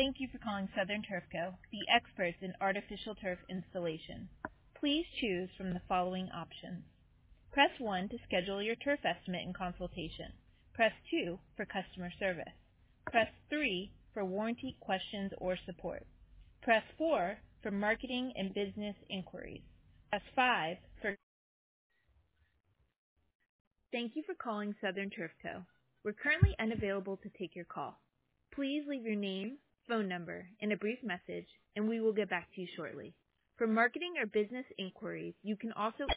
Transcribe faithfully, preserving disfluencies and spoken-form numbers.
Thank you for calling Southern Turf Co., the experts in artificial turf installation. Please choose from the following options. Press one to schedule your turf estimate and consultation. Press two for customer service. Press three for warranty questions or support. Press four for marketing and business inquiries. Press five for... Thank you for calling Southern Turf Co. We're currently unavailable to take your call. Please leave your name, phone number, and a brief message, and we will get back to you shortly. For marketing or business inquiries, you can also